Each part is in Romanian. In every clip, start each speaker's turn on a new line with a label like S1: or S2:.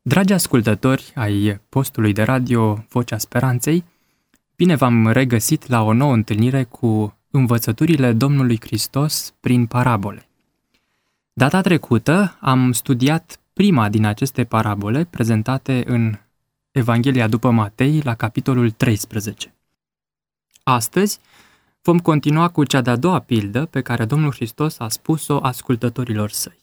S1: Dragi ascultători ai postului de radio Vocea Speranței, bine v-am regăsit la o nouă întâlnire cu învățăturile Domnului Hristos prin parabole. Data trecută am studiat prima din aceste parabole prezentate în Evanghelia după Matei la capitolul 13. Astăzi vom continua cu cea de-a doua pildă pe care Domnul Hristos a spus-o ascultătorilor săi.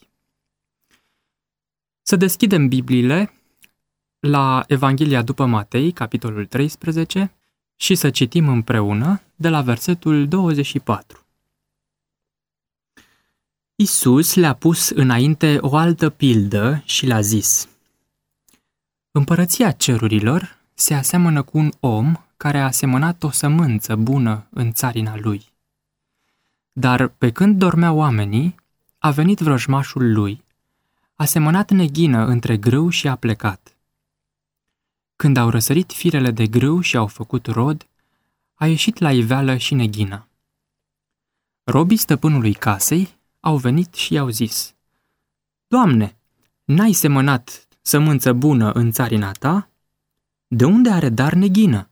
S1: Să deschidem Bibliile la Evanghelia după Matei, capitolul 13, și să citim împreună de la versetul 24. Iisus le-a pus înainte o altă pildă și le-a zis: Împărăția cerurilor se aseamănă cu un om care a semănat o sămânță bună în țarina lui. Dar pe când dormeau oamenii, a venit vrăjmașul lui, a semănat neghină între grâu și a plecat. Când au răsărit firele de grâu și au făcut rod, a ieșit la iveală și neghina. Robii stăpânului casei au venit și i-au zis: Doamne, n-ai semănat sămânță bună în țarina ta? De unde are dar neghină?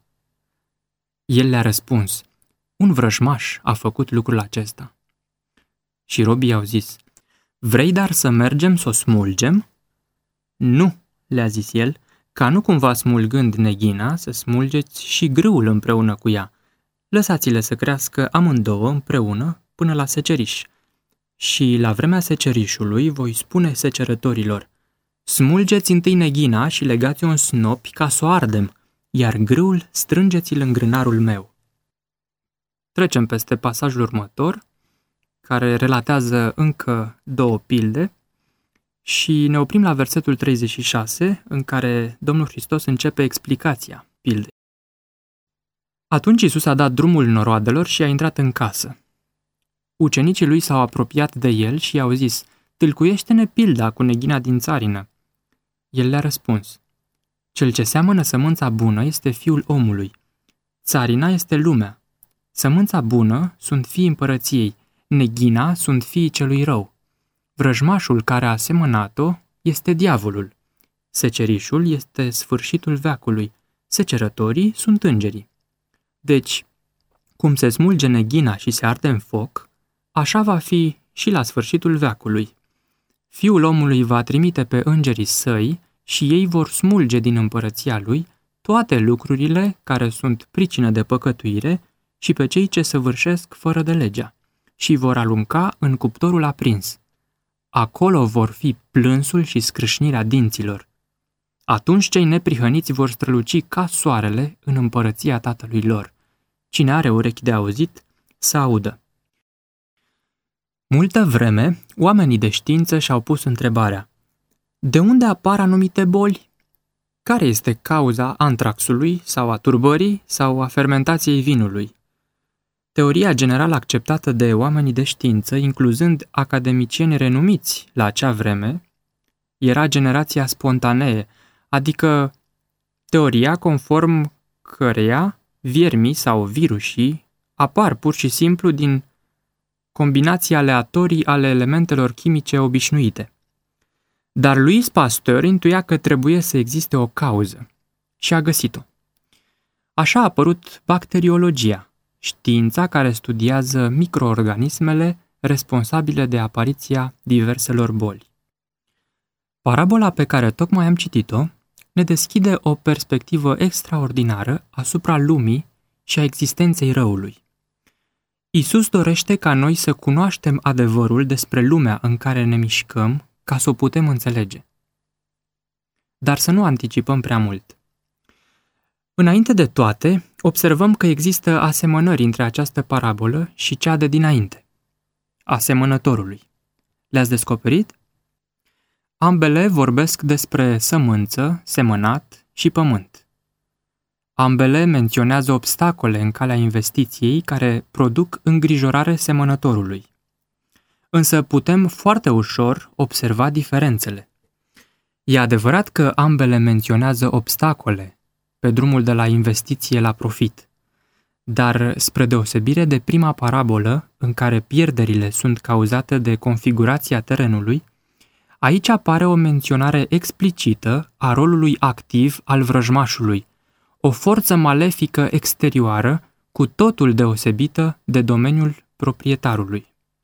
S1: El le-a răspuns: Un vrăjmaș a făcut lucrul acesta. Și robii i-au zis: Vrei dar să mergem să o smulgem? Nu, le-a zis el, ca nu cumva smulgând neghina să smulgeți și grâul împreună cu ea. Lăsați-le să crească amândouă împreună până la seceriș. Și la vremea secerișului voi spune secerătorilor: Smulgeți întâi neghina și legați-o în snopi ca să o ardem, iar grâul strângeți-l în grânarul meu. Trecem peste pasajul următor, care relatează încă două pilde, și ne oprim la versetul 36, în care Domnul Hristos începe explicația pildei. Atunci Iisus a dat drumul noroadelor și a intrat în casă. Ucenicii lui s-au apropiat de el și i-au zis: Tâlcuiește-ne pilda cu neghina din țarină. El le-a răspuns: Cel ce seamănă sămânța bună este Fiul omului. Țarina este lumea. Sămânța bună sunt fiii împărăției, neghina sunt fiii celui rău. Vrăjmașul care a semănat-o este diavolul. Secerișul este sfârșitul veacului. Secerătorii sunt îngerii. Deci, cum se smulge neghina și se arde în foc, așa va fi și la sfârșitul veacului. Fiul omului va trimite pe îngerii săi și ei vor smulge din împărăția lui toate lucrurile care sunt pricină de păcătuire și pe cei ce săvârșesc fără de legea și vor alunca în cuptorul aprins. Acolo vor fi plânsul și scrâșnirea dinților. Atunci cei neprihăniți vor străluci ca soarele în împărăția Tatălui lor. Cine are urechi de auzit, să audă. Multă vreme, oamenii de știință și-au pus întrebarea: de unde apar anumite boli? Care este cauza antraxului sau a turbării sau a fermentației vinului? Teoria general acceptată de oamenii de știință, incluzând academicieni renumiți la acea vreme, era generația spontanee, adică teoria conform căreia viermii sau virusii apar pur și simplu din combinații aleatorii ale elementelor chimice obișnuite. Dar Louis Pasteur intuia că trebuie să existe o cauză și a găsit-o. Așa a apărut bacteriologia, știința care studiază microorganismele responsabile de apariția diverselor boli. Parabola pe care tocmai am citit-o ne deschide o perspectivă extraordinară asupra lumii și a existenței răului. Iisus dorește ca noi să cunoaștem adevărul despre lumea în care ne mișcăm ca să o putem înțelege. Dar să nu anticipăm prea mult. Înainte de toate, observăm că există asemănări între această parabolă și cea de dinainte, a semănătorului. Le-ați descoperit? Ambele vorbesc despre sămânță, semănat și pământ. Ambele menționează obstacole în calea investiției care produc îngrijorare semănătorului. Însă putem foarte ușor observa diferențele. E adevărat că ambele menționează obstacole pe drumul de la investiție la profit, dar spre deosebire de prima parabolă, în care pierderile sunt cauzate de configurația terenului, Aici apare o menționare explicită a rolului activ al vrăjmașului, o forță malefică exterioară cu totul deosebită de domeniul proprietarului.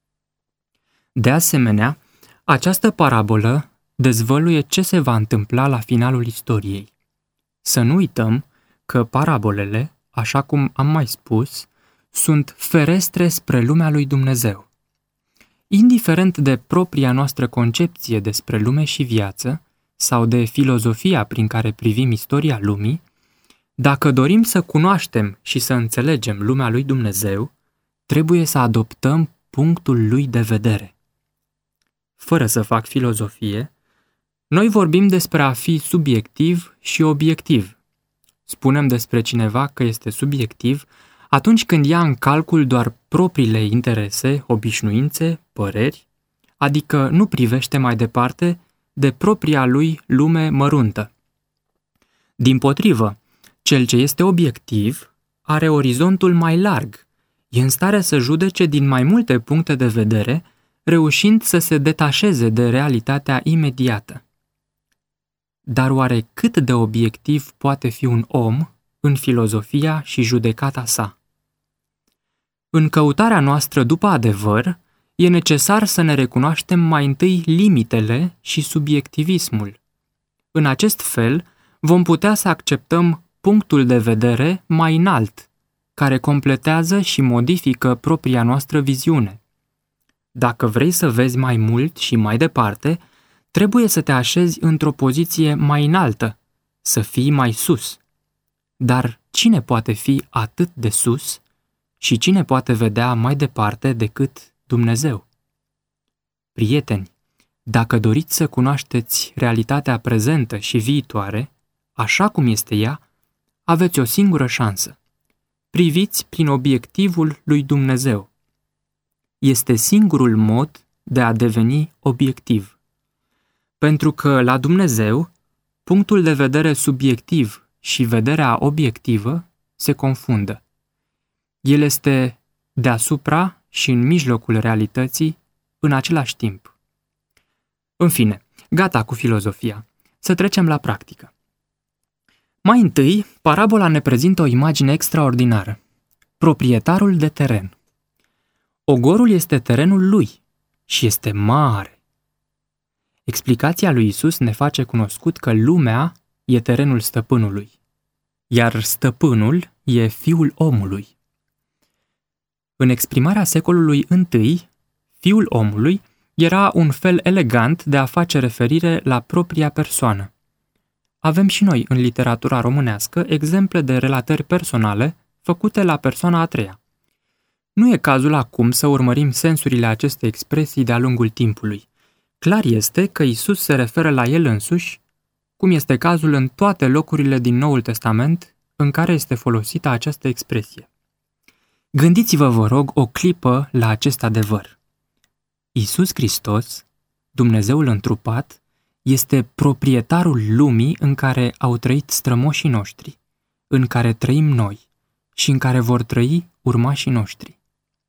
S1: De asemenea, această parabolă dezvăluie ce se va întâmpla la finalul istoriei. Să nu uităm că parabolele, așa cum am mai spus, sunt ferestre spre lumea lui Dumnezeu. Indiferent de propria noastră concepție despre lume și viață, sau de filozofia prin care privim istoria lumii, dacă dorim să cunoaștem și să înțelegem lumea lui Dumnezeu, trebuie să adoptăm punctul lui de vedere. Fără să fac filozofie, noi vorbim despre a fi subiectiv și obiectiv. Spunem despre cineva că este subiectiv atunci când ia în calcul doar propriile interese, obișnuințe, păreri, adică nu privește mai departe de propria lui lume măruntă. Dimpotrivă, cel ce este obiectiv are orizontul mai larg, e în stare să judece din mai multe puncte de vedere, reușind să se detașeze de realitatea imediată. Dar oare cât de obiectiv poate fi un om în filozofia și judecata sa? În căutarea noastră după adevăr, e necesar să ne recunoaștem mai întâi limitele și subiectivismul. În acest fel, vom putea să acceptăm punctul de vedere mai înalt, care completează și modifică propria noastră viziune. Dacă vrei să vezi mai mult și mai departe, trebuie să te așezi într-o poziție mai înaltă, să fii mai sus. Dar cine poate fi atât de sus și cine poate vedea mai departe decât Dumnezeu? Prieteni, dacă doriți să cunoașteți realitatea prezentă și viitoare, așa cum este ea, aveți o singură șansă. Priviți prin obiectivul lui Dumnezeu. Este singurul mod de a deveni obiectiv. Pentru că la Dumnezeu, punctul de vedere subiectiv și vederea obiectivă se confundă. El este deasupra și în mijlocul realității în același timp. În fine, gata cu filozofia. Să trecem la practică. Mai întâi, parabola ne prezintă o imagine extraordinară. Proprietarul de teren. Ogorul este terenul lui și este mare. Explicația lui Isus ne face cunoscut că lumea e terenul stăpânului, iar stăpânul e fiul omului. În exprimarea secolului I, fiul omului era un fel elegant de a face referire la propria persoană. Avem și noi în literatura românească exemple de relatări personale făcute la persoana a treia. Nu e cazul acum să urmărim sensurile acestei expresii de-a lungul timpului. Clar este că Isus se referă la el însuși, cum este cazul în toate locurile din Noul Testament în care este folosită această expresie. Gândiți-vă, vă rog, o clipă la acest adevăr. Iisus Hristos, Dumnezeul întrupat, este proprietarul lumii în care au trăit strămoșii noștri, în care trăim noi și în care vor trăi urmașii noștri.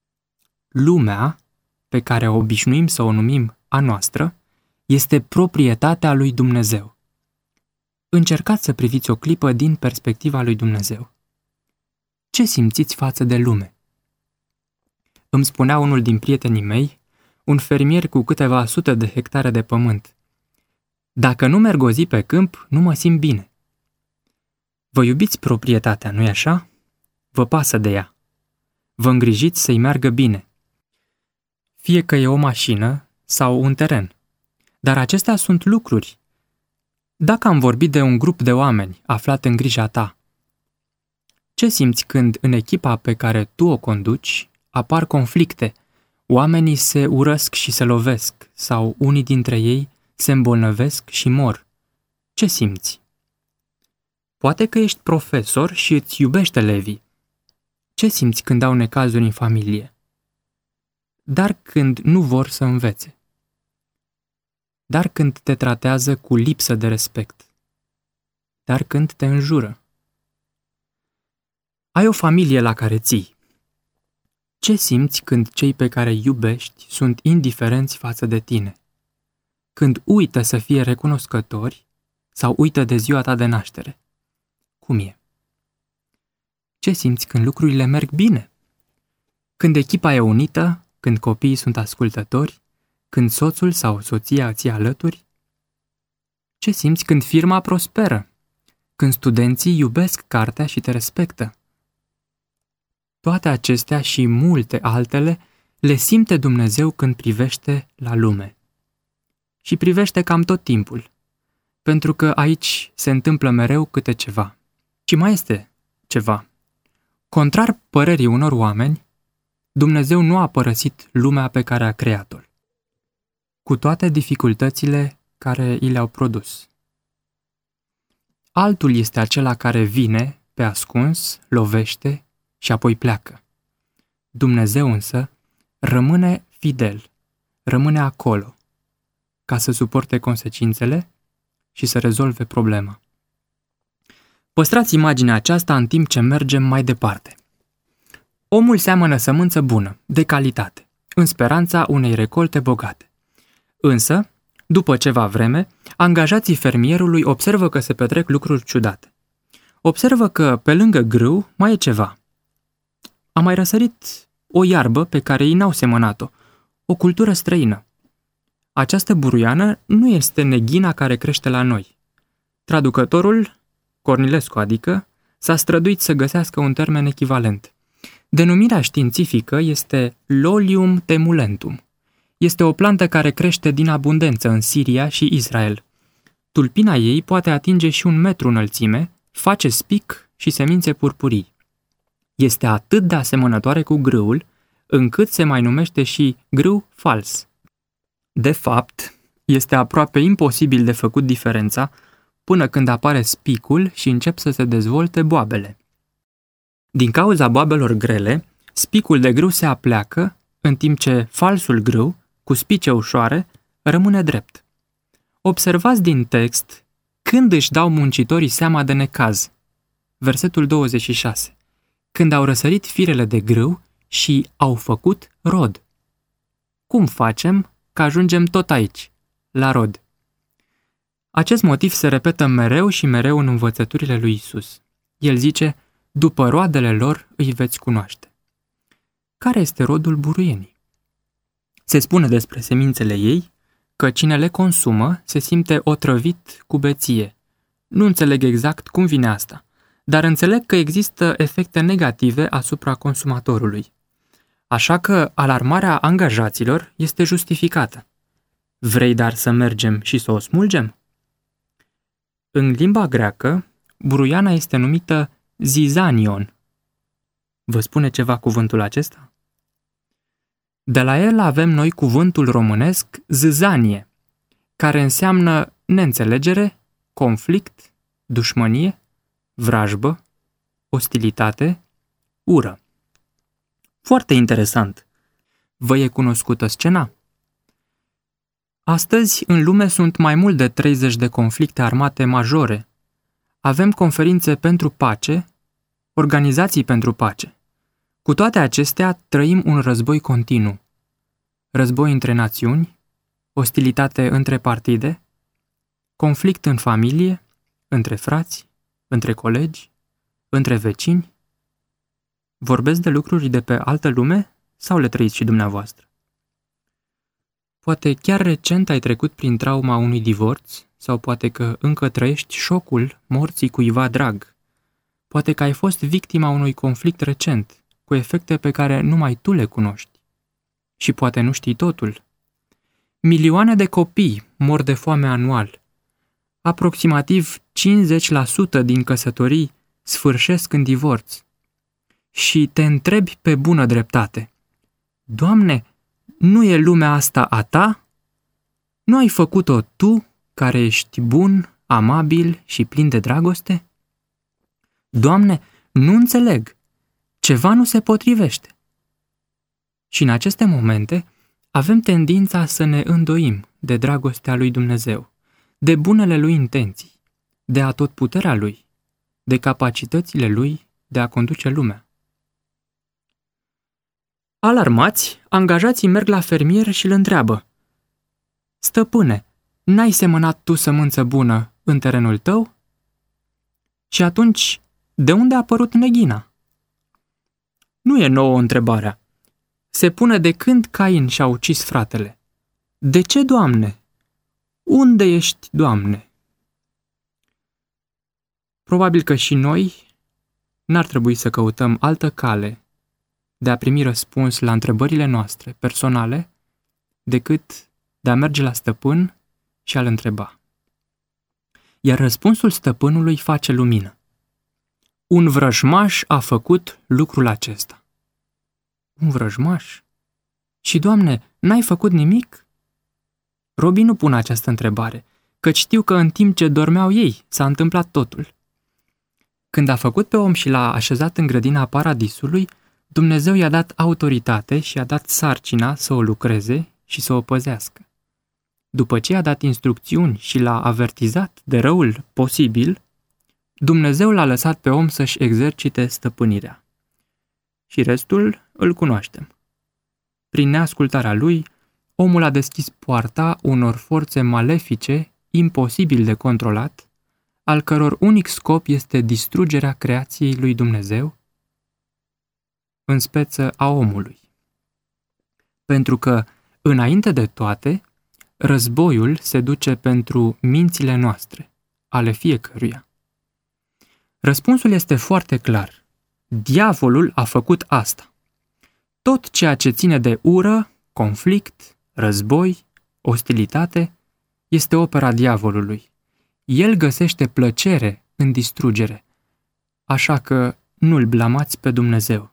S1: Lumea, pe care obișnuim să o numim a noastră, este proprietatea lui Dumnezeu. Încercați să priviți o clipă din perspectiva lui Dumnezeu. Ce simțiți față de lume? Îmi spunea unul din prietenii mei, un fermier cu câteva sute de hectare de pământ: dacă nu merg o zi pe câmp, nu mă simt bine. Vă iubiți proprietatea, nu-i așa? Vă pasă de ea. Vă îngrijiți să-i meargă bine. Fie că e o mașină sau un teren. Dar acestea sunt lucruri. Dacă am vorbit de un grup de oameni aflat în grija ta, ce simți când în echipa pe care tu o conduci apar conflicte, oamenii se urăsc și se lovesc sau unii dintre ei se îmbolnăvesc și mor? Ce simți? Poate că ești profesor și îți iubești elevii. Ce simți când au necazuri în familie? Dar când nu vor să învețe? Dar când te tratează cu lipsă de respect? Dar când te înjură? Ai o familie la care ții. Ce simți când cei pe care îi iubești sunt indiferenți față de tine? când uită să fie recunoscători sau uită de ziua ta de naștere? Cum e? Ce simți când lucrurile merg bine? Când echipa e unită, când copiii sunt ascultători, când soțul sau soția ți-e alături? Ce simți când firma prosperă? Când studenții iubesc cartea și te respectă? Toate acestea și multe altele le simte Dumnezeu când privește la lume. Și privește cam tot timpul, pentru că aici se întâmplă mereu câte ceva. Și mai este ceva. Contrar părerii unor oameni, Dumnezeu nu a părăsit lumea pe care a creat-o, cu toate dificultățile care i le-au produs. Altul este acela care vine pe ascuns, lovește și apoi pleacă. Dumnezeu însă rămâne fidel, rămâne acolo, ca să suporte consecințele și să rezolve problema. Păstrați imaginea aceasta în timp ce mergem mai departe. Omul seamănă sămânță bună, de calitate, în speranța unei recolte bogate. Însă, după ceva vreme, angajații fermierului observă că se petrec lucruri ciudate. Observă că, pe lângă grâu, mai e ceva. A mai răsărit o iarbă pe care ei n-au semănat-o, o cultură străină. Această buruiană nu este neghina care crește la noi. Traducătorul, Cornilescu adică, s-a străduit să găsească un termen echivalent. Denumirea științifică este Lolium temulentum. Este o plantă care crește din abundență în Siria și Israel. Tulpina ei poate atinge și 1 metru înălțime, face spic și semințe purpurii. Este atât de asemănătoare cu grâul, încât se mai numește și grâu fals. De fapt, este aproape imposibil de făcut diferența până când apare spicul și încep să se dezvolte boabele. Din cauza boabelor grele, spicul de grâu se apleacă, în timp ce falsul grâu, cu spice ușoare, rămâne drept. Observați din text când își dau muncitorii seama de necaz. Versetul 26. Când au răsărit firele de grâu și au făcut rod. Cum facem că ajungem tot aici, la rod? Acest motiv se repetă mereu și mereu în învățăturile lui Isus. El zice, după roadele lor îi veți cunoaște. Care este rodul buruienii? Se spune despre semințele ei că cine le consumă se simte otrăvit cu beție. Nu înțeleg exact cum vine asta, dar înțeleg că există efecte negative asupra consumatorului. Așa că alarmarea angajaților este justificată. Vrei dar să mergem și să o smulgem? În limba greacă, buruiana este numită zizanion. Vă spune ceva cuvântul acesta? De la el avem noi cuvântul românesc zâzanie, care înseamnă neînțelegere, conflict, dușmănie, vrajbă, ostilitate, ură. Foarte interesant. Vă e cunoscută scena? Astăzi, în lume sunt mai mult de 30 de conflicte armate majore. Avem conferințe pentru pace, organizații pentru pace. Cu toate acestea, trăim un război continuu. Război între națiuni, ostilitate între partide, conflict în familie, între frați, între colegi, între vecini. Vorbesc de lucruri de pe altă lume sau le trăiți și dumneavoastră? Poate chiar recent ai trecut prin trauma unui divorț sau poate că încă trăiești șocul morții cuiva drag. Poate că ai fost victima unui conflict recent, cu efecte pe care numai tu le cunoști. Și poate nu știi totul. Milioane de copii mor de foame anual. Aproximativ 50% din căsătorii sfârșesc în divorț. Și te întrebi pe bună dreptate: Doamne, nu e lumea asta a ta? Nu ai făcut-o tu, care ești bun, amabil și plin de dragoste? Doamne, nu înțeleg. Ceva nu se potrivește. Și în aceste momente avem tendința să ne îndoim de dragostea lui Dumnezeu, de bunele lui intenții, de atotputerea lui, de capacitățile lui de a conduce lumea. Alarmați, angajații merg la fermier și îl întreabă: Stăpâne, N-ai semănat tu sămânță bună în terenul tău? Și atunci, de unde a apărut neghina? Nu e nouă întrebarea. Se pune de când Cain și-a ucis fratele. De ce, Doamne? Unde ești, Doamne? Probabil că și noi n-ar trebui să căutăm altă cale de a primi răspuns la întrebările noastre personale decât de a merge la stăpân și a-l întreba. Iar răspunsul stăpânului face lumină. Un vrăjmaș a făcut lucrul acesta. Un vrăjmaș? Și, Doamne, n-ai făcut nimic? Robii nu pun această întrebare, căci știu că în timp ce dormeau ei s-a întâmplat totul. Când a făcut pe om și l-a așezat în grădina paradisului, Dumnezeu i-a dat autoritate și i-a dat sarcina să o lucreze și să o păzească. După ce i-a dat instrucțiuni și l-a avertizat de răul posibil, Dumnezeu l-a lăsat pe om să-și exercite stăpânirea. Și restul îl cunoaștem. Prin neascultarea lui, omul a deschis poarta unor forțe malefice, imposibil de controlat, al căror unic scop este distrugerea creației lui Dumnezeu, în speță a omului. Pentru că, înainte de toate, războiul se duce pentru mințile noastre, ale fiecăruia. Răspunsul este foarte clar. Diavolul a făcut asta. Tot ceea ce ține de ură, conflict, război, ostilitate, este opera diavolului. El găsește plăcere în distrugere, așa că nu-l blamați pe Dumnezeu.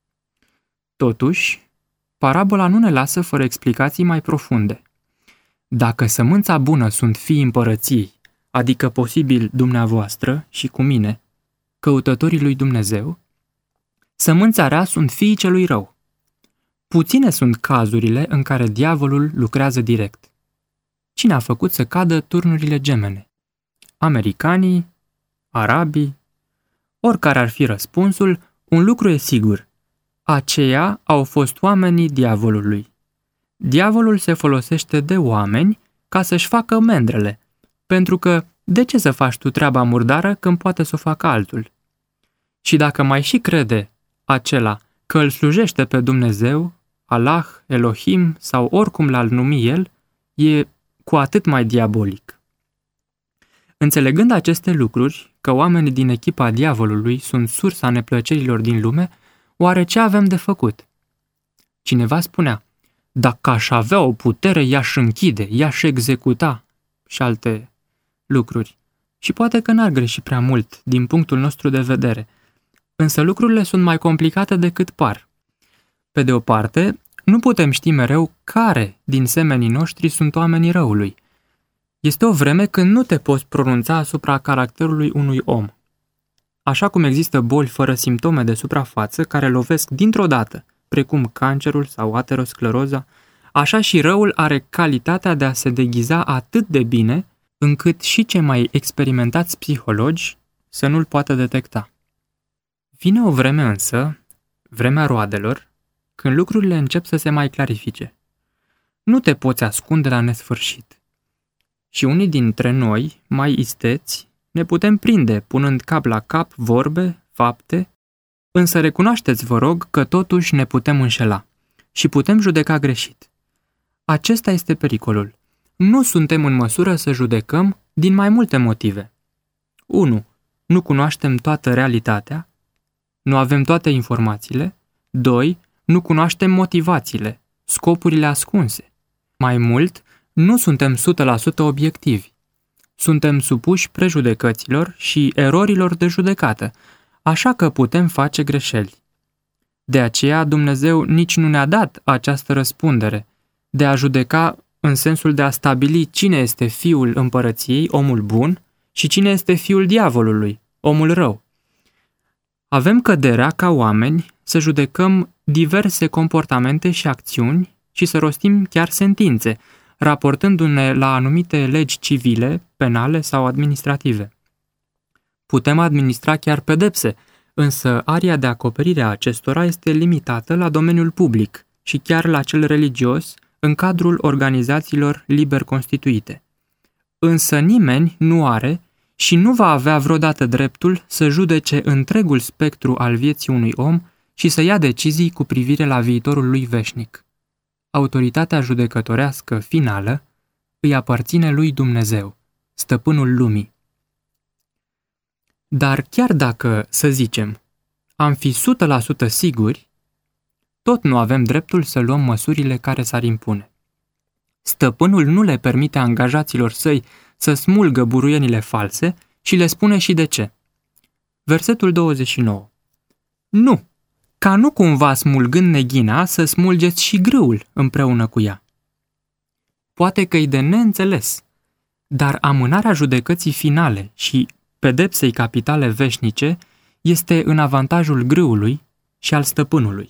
S1: Totuși, parabola nu ne lasă fără explicații mai profunde. Dacă sămânța bună sunt fiii împărăției, adică posibil dumneavoastră și cu mine, căutătorii lui Dumnezeu, sămânța rea sunt fiii celui rău. Puține sunt cazurile în care diavolul lucrează direct. Cine a făcut să cadă turnurile gemene? Americanii? Arabii? Oricare ar fi răspunsul, un lucru e sigur. Aceia au fost oamenii diavolului. Diavolul se folosește de oameni ca să-și facă mendrele, pentru că de ce să faci tu treaba murdară când poate să o facă altul? Și dacă mai și crede acela că îl slujește pe Dumnezeu, Allah, Elohim sau oricum l-ar numi el, e cu atât mai diabolic. Înțelegând aceste lucruri, că oamenii din echipa diavolului sunt sursa neplăcerilor din lume, oare ce avem de făcut? Cineva spunea, dacă aș avea o putere, i-aș închide, i-aș executa și alte lucruri. Și poate că n-ar greși prea mult din punctul nostru de vedere, însă lucrurile sunt mai complicate decât par. Pe de o parte, nu putem ști mereu care din semenii noștri sunt oamenii răului. Este o vreme când nu te poți pronunța asupra caracterului unui om. Așa cum există boli fără simptome de suprafață care lovesc dintr-o dată, precum cancerul sau ateroscleroza, așa și răul are calitatea de a se deghiza atât de bine, încât și cei mai experimentați psihologi să nu-l poată detecta. Vine o vreme însă, vremea roadelor, când lucrurile încep să se mai clarifice. Nu te poți ascunde la nesfârșit. Și unii dintre noi, mai isteți, ne putem prinde punând cap la cap vorbe, fapte, însă recunoașteți, vă rog, că totuși ne putem înșela și putem judeca greșit. Acesta este pericolul. Nu suntem în măsură să judecăm din mai multe motive. 1. Nu cunoaștem toată realitatea. Nu avem toate informațiile. 2. Nu cunoaștem motivațiile, scopurile ascunse. Mai mult, nu suntem 100% obiectivi. Suntem supuși prejudecăților și erorilor de judecată, așa că putem face greșeli. De aceea Dumnezeu nici nu ne-a dat această răspundere de a judeca în sensul de a stabili cine este fiul împărăției, omul bun, și cine este fiul diavolului, omul rău. Avem căderea ca oameni să judecăm diverse comportamente și acțiuni și să rostim chiar sentințe, raportându-ne la anumite legi civile, penale sau administrative. Putem administra chiar pedepse, însă aria de acoperire a acestora este limitată la domeniul public și chiar la cel religios, în cadrul organizațiilor liber constituite. însă nimeni nu are și nu va avea vreodată dreptul să judece întregul spectru al vieții unui om și să ia decizii cu privire la viitorul lui veșnic. Autoritatea judecătorească finală îi aparține lui Dumnezeu, stăpânul lumii. Dar chiar dacă, să zicem, am fi 100% siguri, tot nu avem dreptul să luăm măsurile care s-ar impune. Stăpânul nu le permite angajaților săi să smulgă buruienile false și le spune și de ce. Versetul 29. Nu, ca nu cumva smulgând neghina să smulgeți și grâul împreună cu ea. Poate că-i de neînțeles, dar amânarea judecății finale și pedepsei capitale veșnice este în avantajul grâului și al stăpânului.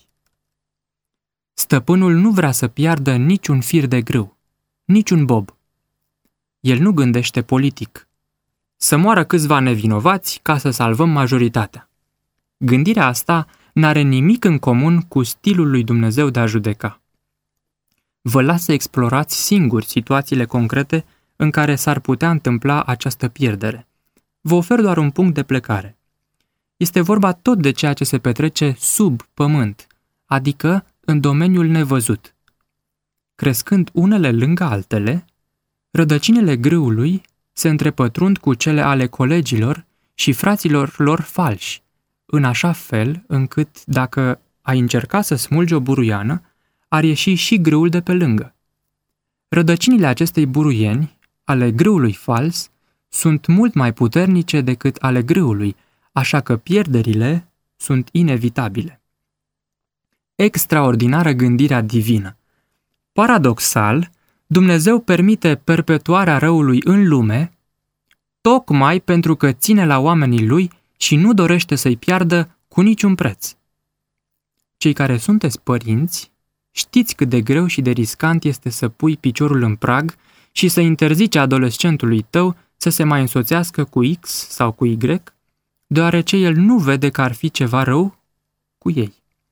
S1: Stăpânul nu vrea să piardă niciun fir de grâu, niciun bob. El nu gândește politic. Să moară câțiva nevinovați ca să salvăm majoritatea. Gândirea asta n-are nimic în comun cu stilul lui Dumnezeu de a judeca. Vă las să explorați singuri situațiile concrete în care s-ar putea întâmpla această pierdere. Vă ofer doar un punct de plecare. Este vorba tot de ceea ce se petrece sub pământ, adică în domeniul nevăzut. Crescând unele lângă altele, rădăcinile grâului se întrepătrund cu cele ale colegilor și fraților lor falși, în așa fel încât, dacă ai încerca să smulgi o buruiană, ar ieși și grâul de pe lângă. Rădăcinile acestei buruieni, ale grâului fals, sunt mult mai puternice decât ale grâului, așa că pierderile sunt inevitabile. Extraordinară gândirea divină. Paradoxal, Dumnezeu permite perpetuarea răului în lume tocmai pentru că ține la oamenii lui și nu dorește să-i piardă cu niciun preț. Cei care sunteți părinți, știți cât de greu și de riscant este să pui piciorul în prag și să interzici adolescentului tău să se mai însoțească cu X sau cu Y, deoarece el nu vede că ar fi ceva rău cu ei.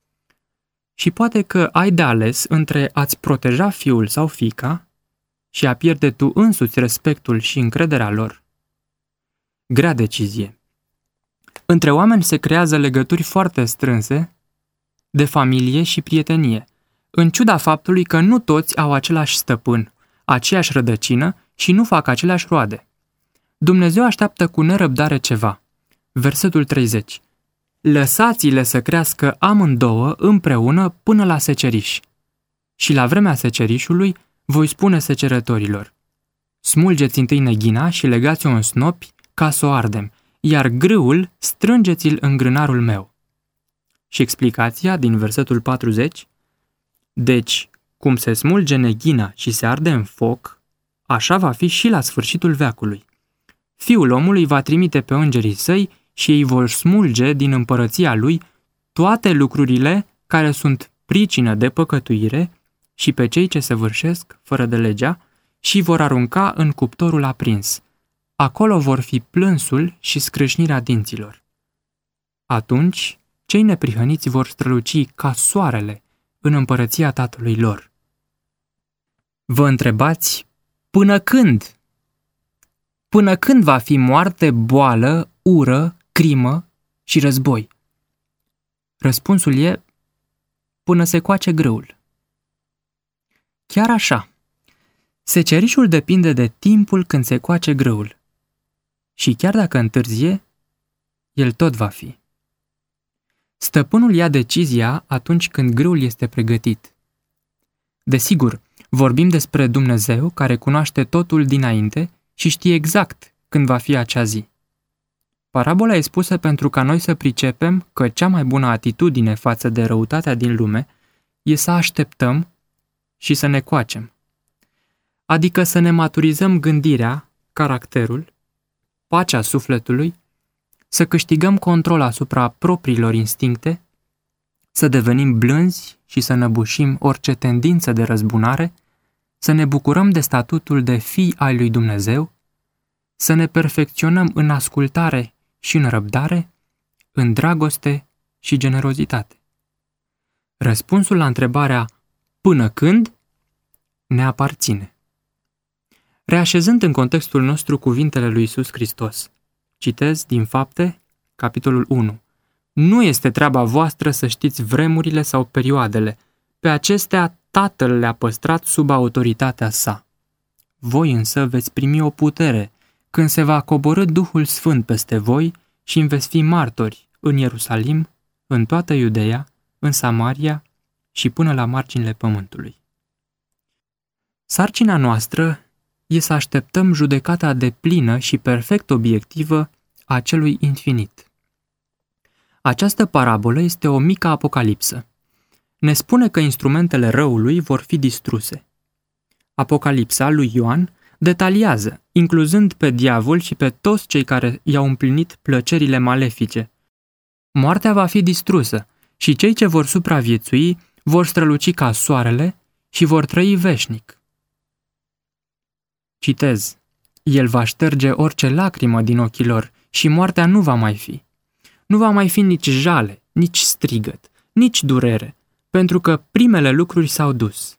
S1: Și poate că ai de ales între a-ți proteja fiul sau fiica și a pierde tu însuți respectul și încrederea lor. Grea decizie. Între oameni se creează legături foarte strânse de familie și prietenie, în ciuda faptului că nu toți au același stăpân, aceeași rădăcină și nu fac aceleași roade. Dumnezeu așteaptă cu nerăbdare ceva. Versetul 30. Lăsați-le să crească amândouă împreună până la seceriș. Și la vremea secerișului voi spune secerătorilor: smulgeți întâi neghina și legați-o în snopi ca să o ardem, iar grâul strângeți-l în grânarul meu. Și explicația din versetul 40. Deci, cum se smulge neghina și se arde în foc, așa va fi și la sfârșitul veacului. Fiul omului va trimite pe îngerii săi și ei vor smulge din împărăția lui toate lucrurile care sunt pricină de păcătuire și pe cei ce săvârșesc fără de legea și vor arunca în cuptorul aprins. Acolo vor fi plânsul și scrâșnirea dinților. Atunci, cei neprihăniți vor străluci ca soarele în împărăția Tatălui lor. Vă întrebați, până când? Până când va fi moarte, boală, ură, crimă și război? Răspunsul e: până se coace grâul. Chiar așa, secerișul depinde de timpul când se coace grâul. Și chiar dacă întârzie, el tot va fi. Stăpânul ia decizia atunci când grâul este pregătit. Desigur, vorbim despre Dumnezeu care cunoaște totul dinainte și știe exact când va fi acea zi. Parabola e spusă pentru ca noi să pricepem că cea mai bună atitudine față de răutatea din lume e să așteptăm și să ne coacem. Adică să ne maturizăm gândirea, caracterul, pacea sufletului, să câștigăm control asupra propriilor instincte, să devenim blânzi și să năbușim orice tendință de răzbunare, să ne bucurăm de statutul de fii ai lui Dumnezeu, să ne perfecționăm în ascultare și în răbdare, în dragoste și generozitate. Răspunsul la întrebarea până când ne aparține. Reașezând în contextul nostru cuvintele lui Iisus Hristos, citez din Fapte, capitolul 1. Nu este treaba voastră să știți vremurile sau perioadele, pe acestea Tatăl le-a păstrat sub autoritatea sa. Voi însă veți primi o putere când se va coborî Duhul Sfânt peste voi și îmi veți fi martori în Ierusalim, în toată Iudeea, în Samaria și până la marginile pământului. Sarcina noastră e să așteptăm judecata deplină și perfect obiectivă a celui infinit. Această parabolă este o mică apocalipsă. Ne spune că instrumentele răului vor fi distruse. Apocalipsa lui Ioan detaliază, incluzând pe diavol și pe toți cei care i-au împlinit plăcerile malefice. Moartea va fi distrusă și cei ce vor supraviețui vor străluci ca soarele și vor trăi veșnic. Citez, El va șterge orice lacrimă din ochii lor și moartea nu va mai fi. Nu va mai fi nici jale, nici strigăt, nici durere, pentru că primele lucruri s-au dus.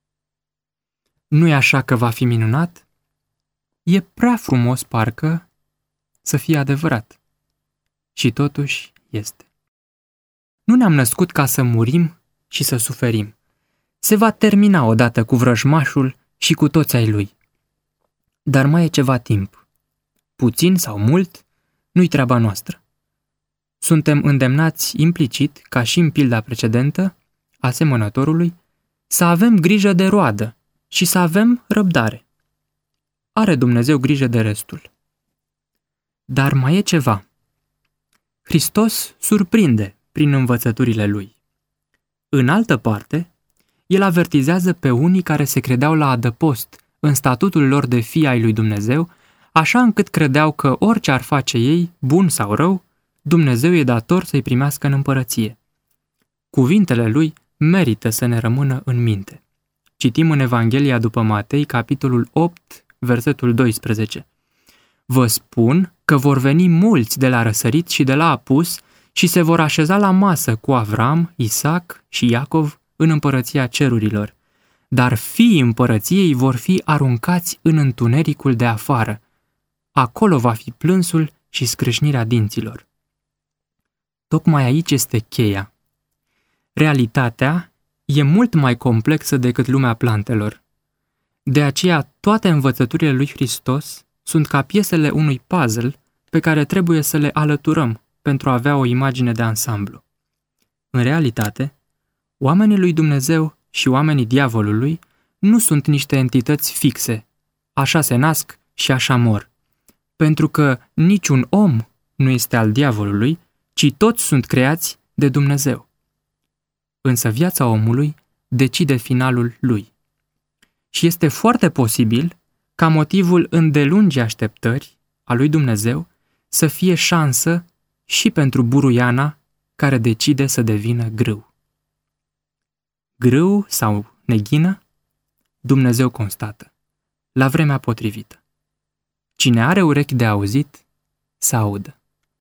S1: Nu-i așa că va fi minunat? E prea frumos, parcă, să fie adevărat. Și totuși este. Nu ne-am născut ca să murim și să suferim. Se va termina odată cu vrăjmașul și cu toți ai lui. Dar mai e ceva timp. Puțin sau mult, nu-i treaba noastră. Suntem îndemnați implicit, ca și în pilda precedentă, a semănătorului, să avem grijă de roadă și să avem răbdare. Are Dumnezeu grijă de restul. Dar mai e ceva. Hristos surprinde prin învățăturile lui. În altă parte, el avertizează pe unii care se credeau la adăpost în statutul lor de fii ai lui Dumnezeu, așa încât credeau că orice ar face ei, bun sau rău, Dumnezeu e dator să-i primească în împărăție. Cuvintele lui merită să ne rămână în minte. Citim în Evanghelia după Matei, capitolul 8, versetul 12. Vă spun că vor veni mulți de la răsărit și de la apus și se vor așeza la masă cu Avram, Isaac și Iacov în împărăția cerurilor. Dar fiii împărăției vor fi aruncați în întunericul de afară. Acolo va fi plânsul și scrâșnirea dinților. Tocmai aici este cheia. Realitatea e mult mai complexă decât lumea plantelor. De aceea, toate învățăturile lui Hristos sunt ca piesele unui puzzle pe care trebuie să le alăturăm pentru a avea o imagine de ansamblu. În realitate, oamenii lui Dumnezeu și oamenii diavolului nu sunt niște entități fixe, așa se nasc și așa mor, pentru că niciun om nu este al diavolului, ci toți sunt creați de Dumnezeu. Însă viața omului decide finalul lui. Și este foarte posibil ca motivul îndelungii așteptări a lui Dumnezeu să fie șansă și pentru buruiana care decide să devină grâu. Grâu sau neghină? Dumnezeu constată, la vremea potrivită. Cine are urechi de auzit, să audă.